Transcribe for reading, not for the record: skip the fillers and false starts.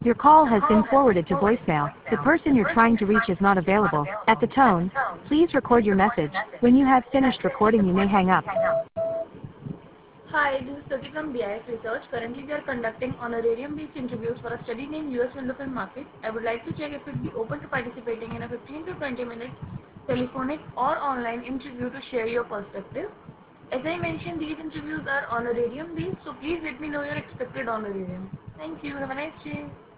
Your call has been forwarded to voicemail. The person you're trying to reach is not available. At the tone, please record your message. When you have finished recording, you may hang up. Hi, this is Stuti from BIS Research. Currently, we are conducting honorarium-based interviews for a study named US Window Film Market. I would like to check if you'd be open to participating in a 15 to 20 minute telephonic or online interview to share your perspective. As I mentioned, these interviews are honorarium-based, so please let me know your expected honorarium. Thank you. Have a nice day.